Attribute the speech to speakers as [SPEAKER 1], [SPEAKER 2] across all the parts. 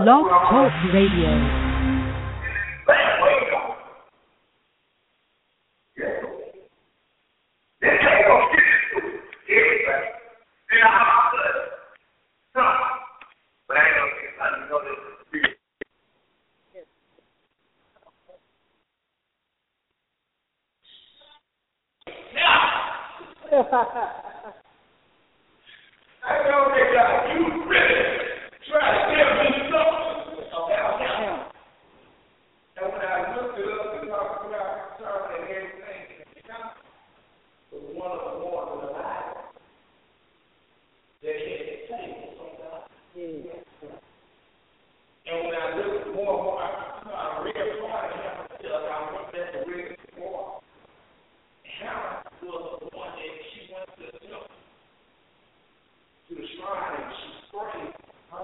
[SPEAKER 1] Blog Talk Radio.
[SPEAKER 2] I know they got you really try to tell me something about him. And when I looked it up and talked about Charlie and everything, was one of the ones in the Bible that had the table from God. And when I looked more and more, I read part of him until I went back to read it more. Hannah was the one that she went to the temple, to the shrine, and she prayed.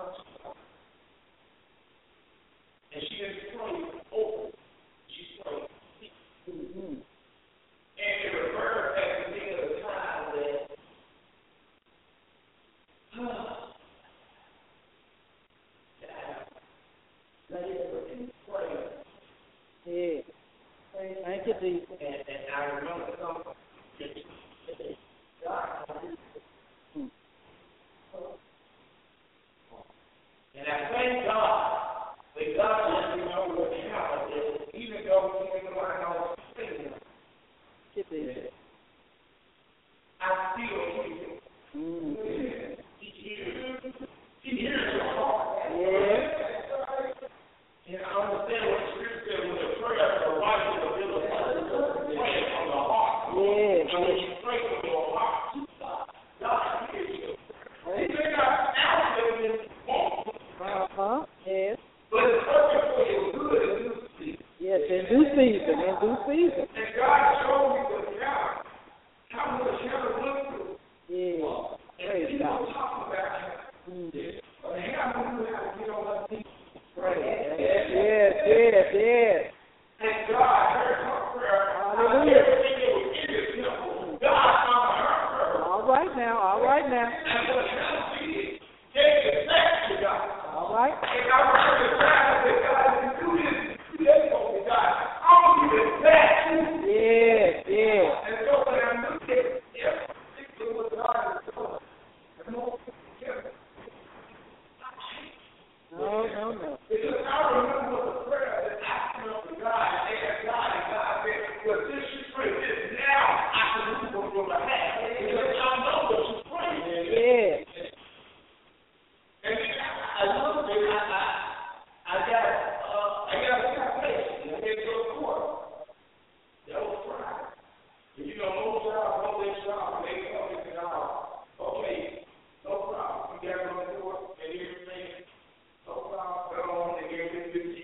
[SPEAKER 2] And she didn't pray open. She prayed secret. And it referred back to the end of the trial that pray.
[SPEAKER 3] Yeah. Thank you, Jesus.
[SPEAKER 2] And I remember something. And I thank God that God let me know what happened is, even though he didn't line on the finger, I still hear him. He hears your heart.
[SPEAKER 3] Yeah.
[SPEAKER 2] And I understand what the scripture said when the prayer of the righteous availeth praying from the heart.
[SPEAKER 3] Yeah.
[SPEAKER 2] And when you pray from your heart, God hears you. He may not answer in this moment.
[SPEAKER 3] Yes.
[SPEAKER 2] But it's working for your good in due season.
[SPEAKER 3] Yes, in due season. In due season.
[SPEAKER 2] And God showed me the Hannah, how much Hannah went through.
[SPEAKER 3] Yeah.
[SPEAKER 2] And
[SPEAKER 3] Praise
[SPEAKER 2] people
[SPEAKER 3] God.
[SPEAKER 2] talk about Hannah. But Hannah knew how to get on her feet.
[SPEAKER 3] Yes.
[SPEAKER 2] And God heard her prayer.
[SPEAKER 3] Hallelujah.
[SPEAKER 2] Everything that was in this temple, God honored her prayer.
[SPEAKER 3] All right now.
[SPEAKER 2] And what Hannah did, gave it back to God.
[SPEAKER 3] All right.
[SPEAKER 2] And I remember the time I said, God, if you do this, they told me, God, I'm going to give it back to you.
[SPEAKER 3] Yes.
[SPEAKER 2] And so when I looked at it, particularly what God is doing, the most together.
[SPEAKER 3] No.
[SPEAKER 2] Because I remember the prayer that I prayed to God and asked God, and God said, well, since you prayed this, now I can move on your behalf. Because I know what you prayed.
[SPEAKER 3] Yeah.
[SPEAKER 2] And then I looked at it, I got a citation. I had to go to court. That was Friday. And you know, most jobs, most of their jobs, they tell me, okay, no problem. You got to go to court and everything. No problem. They gave me 15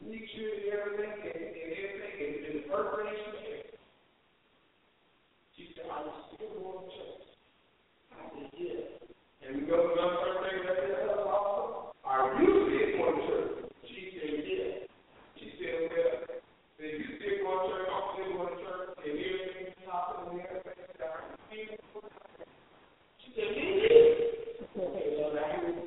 [SPEAKER 2] make sure everything and the first thing she said, she said, "Are you still going to church?" I said, "Yeah." And we go to the first thing that said, "Also, are you still going to church?" She said, "Yeah." She said, "Well, then you still going to church, I'm still going to church, and everything's happening and everything's down." She said, "Me too." Okay, well, now you.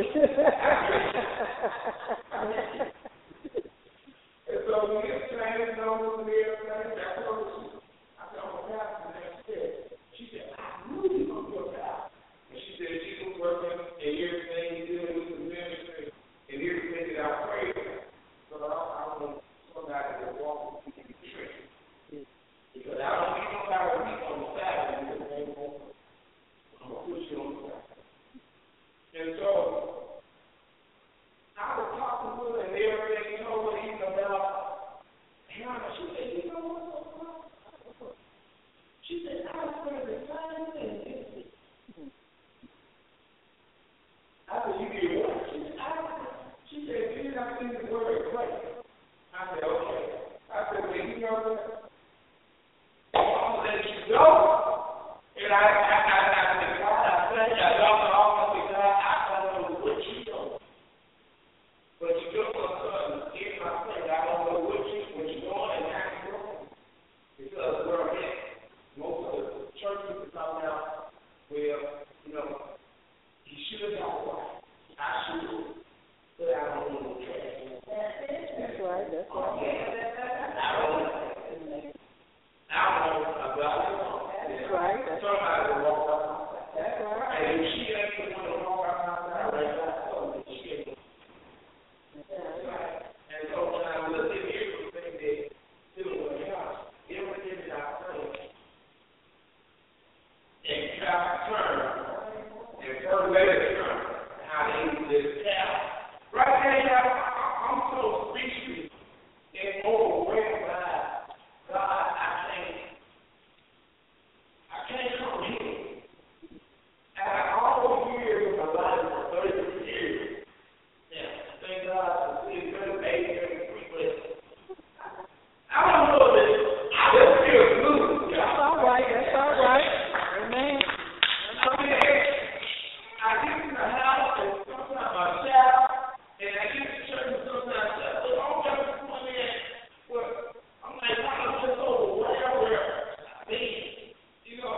[SPEAKER 2] And so we get trained over there, that's what she. I said, "I'm a pastor," and she said, "I knew you were going to pastor." And she said she was working and everything, dealing with the ministry and everything that I prayed for. So I want somebody to walk with me in the church. Because I don't need nobody to meet on the Saturday because they won't. I'm going to put you on the Saturday. And so I was talking to her and everything, told her even about Hannah. She said, "You know what? She said, I was going to the same thing." I said, "You did what?" She said, "Did I think the word great?" I said, "Okay." I said, "Well, you know what? I'm going to let you go." And I said, "God, I thank you. I don't know. I said, God, I don't know what you know. But you know what's son, here's my thing. I don't know what you're doing and how you're doing. Because where I'm at, most of the church people talk about, well, you know, he should have got right. I should, but I don't know the trash."
[SPEAKER 3] That's right. That's right.
[SPEAKER 2] I don't know about it.
[SPEAKER 3] That's right.
[SPEAKER 2] Somebody will walk out.
[SPEAKER 3] That's right.
[SPEAKER 2] And if she ain't the one to walk out, I read that. She ain't. And so when I look at everything that dealing with God, everything that I pray, and God turn, and first lady turn, how they live down. Right now, I'm so speechless and overwhelmed by God. I can't comprehend. After all those years of my life, for 33 years, yeah, thank God for 38, 33, but I don't know that I just feel good.
[SPEAKER 3] That's all right. That's all right. Amen.
[SPEAKER 2] I get in the house and sometimes I shout, and I get to church and sometimes I shout, but all the time come in, well, I'm like, I'm just overwhelmed where I mean, you know,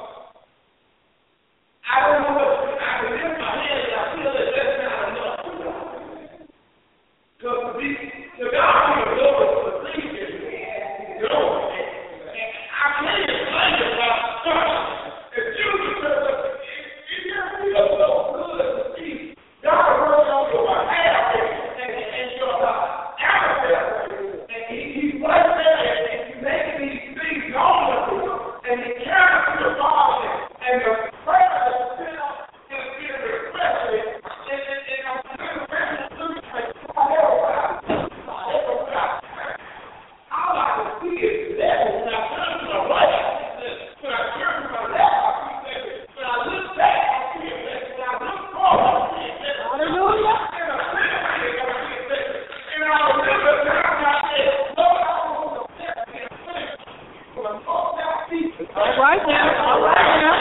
[SPEAKER 2] I don't know what I can lift my hands and I feel that that's not enough. Because to God be the glory for the things that He does. And I can't explain it about God. If you could tell us, it just feels so good to see God working on your behalf and your attitude. And He's right there and He's making these things known to you. And He carries to the Father and the prayer that's sent up in the spirit expressly. And I'm doing the resolution like, all I can see is that when I turn to the right, when I turn to my left, I see that. When I look back, I see it better. When I look forward, I see it better.
[SPEAKER 3] Hallelujah.
[SPEAKER 2] And I see it better. And I remember the time I said, Lord, I want to bless me and bless me. When I'm talking about people.
[SPEAKER 3] All right now. All right now.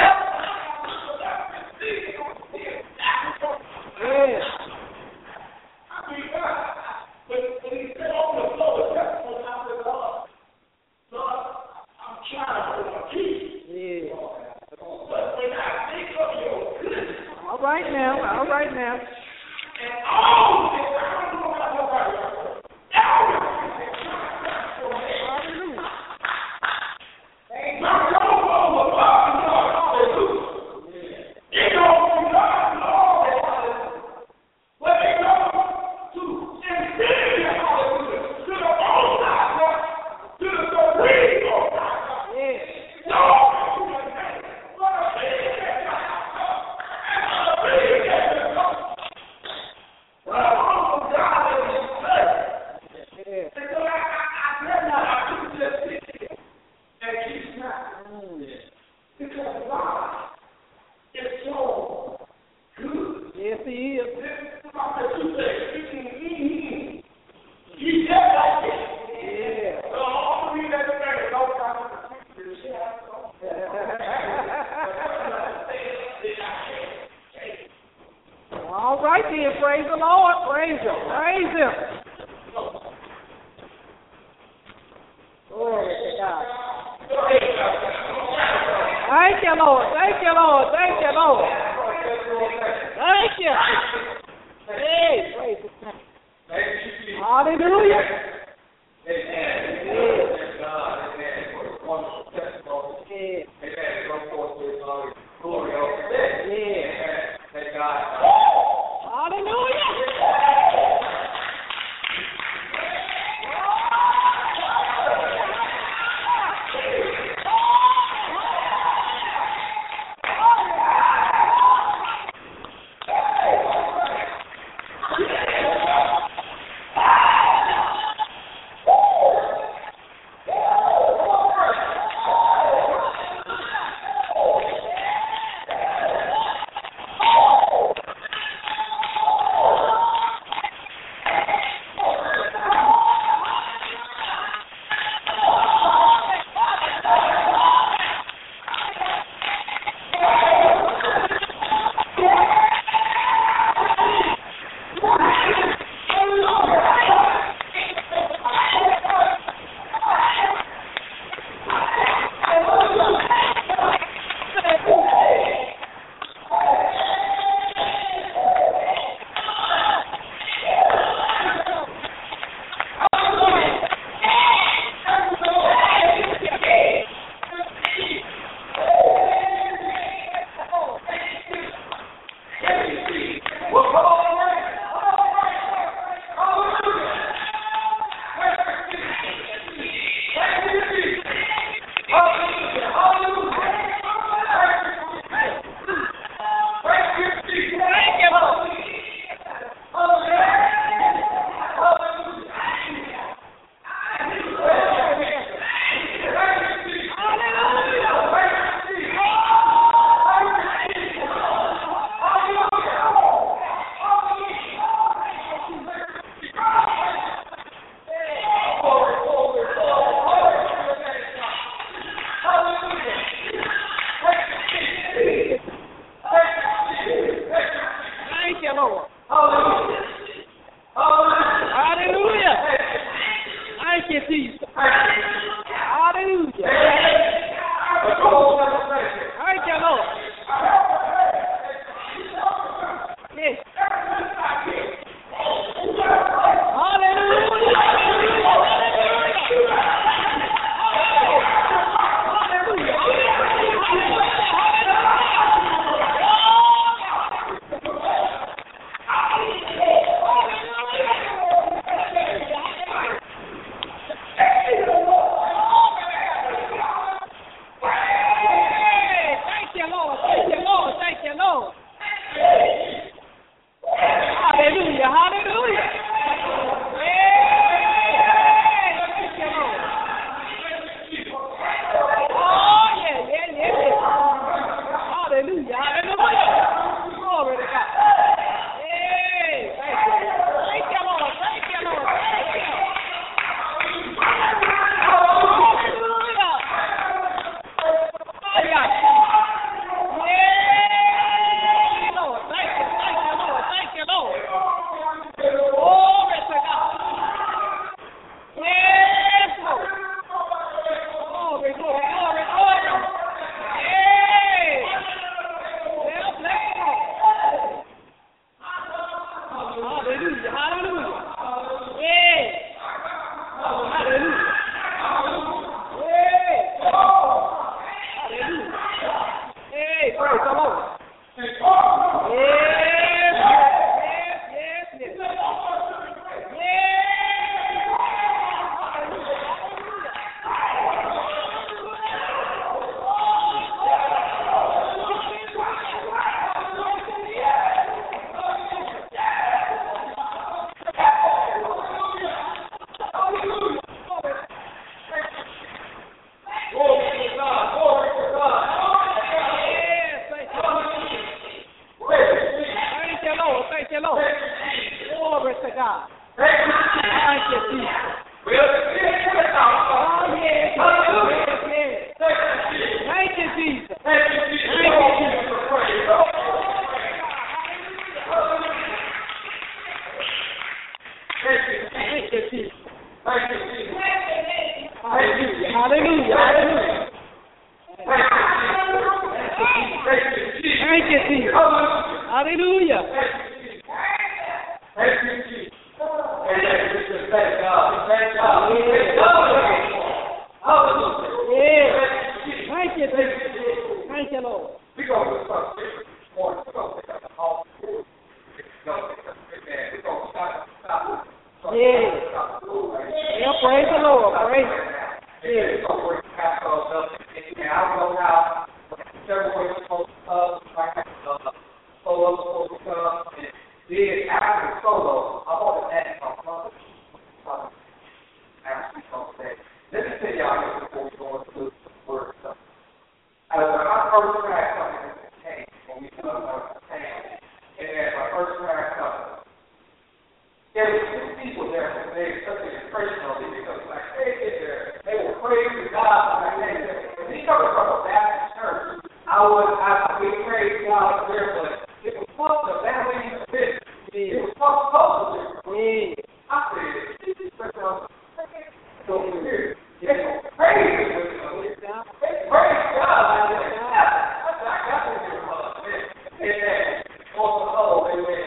[SPEAKER 3] Yes.
[SPEAKER 2] I mean, God, when He said, "Open the floor," that's when I said, Lord, I'm trying to hold my peace.
[SPEAKER 3] Yes.
[SPEAKER 2] But when I think of your goodness,
[SPEAKER 3] All right now. All right now.
[SPEAKER 2] and all this, I don't know about nobody else. Everything that God for me.
[SPEAKER 3] Hallelujah.
[SPEAKER 2] My soul over God, hallelujah. It goes from God, Lord, hallelujah. But it goes to infinity, hallelujah. To the most high God, to the supreme most high God.
[SPEAKER 3] Yes.
[SPEAKER 2] Lord, what a big that God is. And what a big that God is. What a humble God that He serves.
[SPEAKER 3] Yes.
[SPEAKER 2] And so I tell you, I couldn't just sit here and keep smiling. Because God is so good.
[SPEAKER 3] Yes, He is.
[SPEAKER 2] This prophet, you say, He
[SPEAKER 3] All right then. Praise the Lord. Praise Him. Praise Him. Glory to God. Thank you, Lord. Thank you, Lord. Thank you, Lord. Thank you. Hey, praise His name. Hallelujah.
[SPEAKER 2] Amen. God, amen. Wonderful testimony.
[SPEAKER 3] Yeah.
[SPEAKER 2] Amen. Go forth with glory.
[SPEAKER 3] Yeah.
[SPEAKER 2] Amen. Thank God.
[SPEAKER 3] Hallelujah.
[SPEAKER 2] Thank you, Jesus.
[SPEAKER 3] you, Jesus.
[SPEAKER 2] Thank you, Jesus.
[SPEAKER 3] Hallelujah. Hallelujah. Hallelujah. Thank you, Jesus. Hallelujah.
[SPEAKER 2] Thank you, Jesus. Amen. Thank God. Thank God. Hallelujah.
[SPEAKER 3] Yeah. Thank you, Jesus. Thank you, Lord.
[SPEAKER 2] We're going to start this morning. We're going to pick up the whole. We're going to stop.
[SPEAKER 3] Yeah. Yeah, praise the Lord. Praise the Lord. Yeah.
[SPEAKER 2] I don't know how several ways supposed to come, like solo supposed to come, and then after solo, I want to ask my mother. Let me tell y'all this before we go into the word stuff. When my first track came, when we came, and my first track comes, there were 6 people there that made such an impression on me because like they were praising God and he coming from a Baptist church. We praised God there, but it was supposed to valley in the pit. It was supposed to be. I said, this is so weird. It's crazy. It's praise God. I got to hear about it. And on the whole, amen.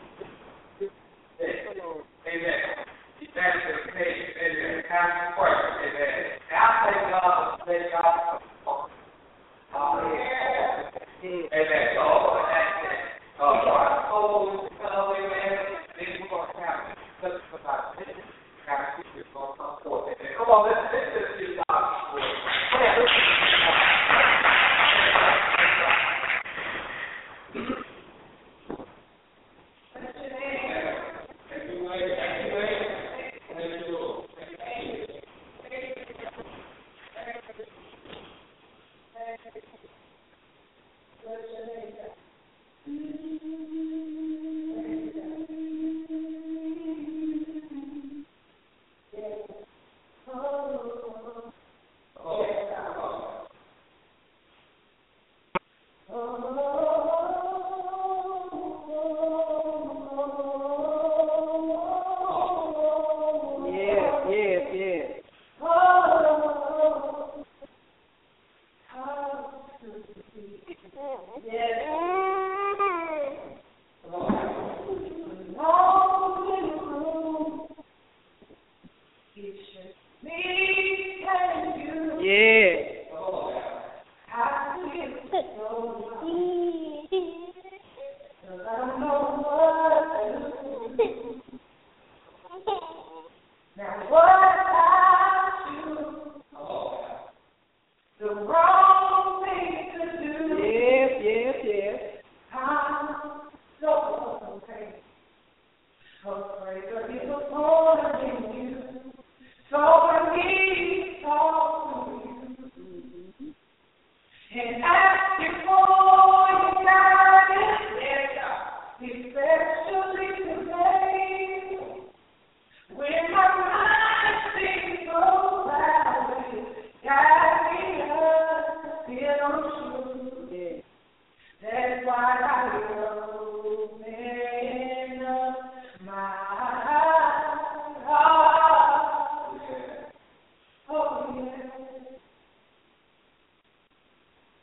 [SPEAKER 2] Amen. That's the case. Amen. That's the question. Amen. And I thank God for thank God for amen. So, amen. Then we're going to have let's about this. Come on, let's see God.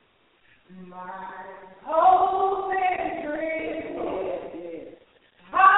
[SPEAKER 1] My hope and dream.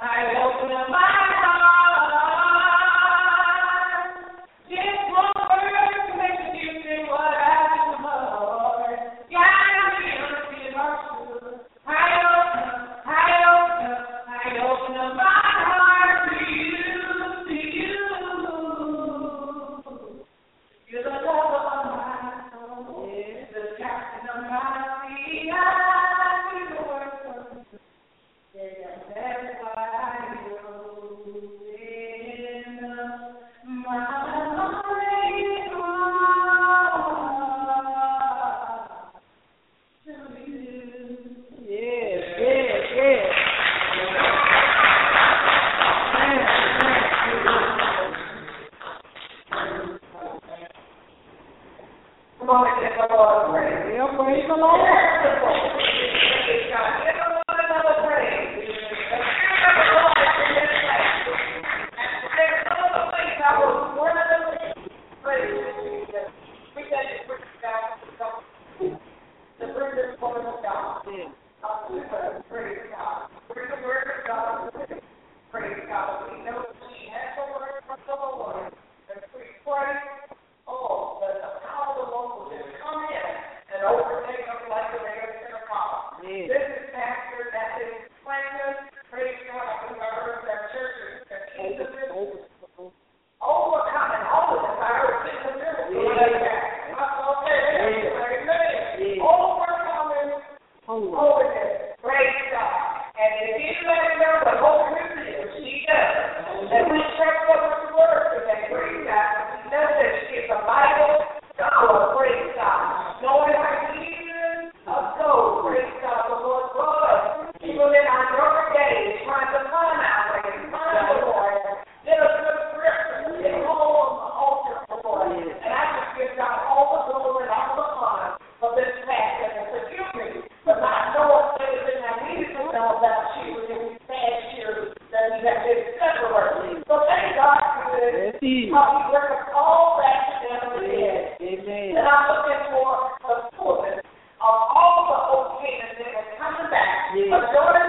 [SPEAKER 2] Of Jordan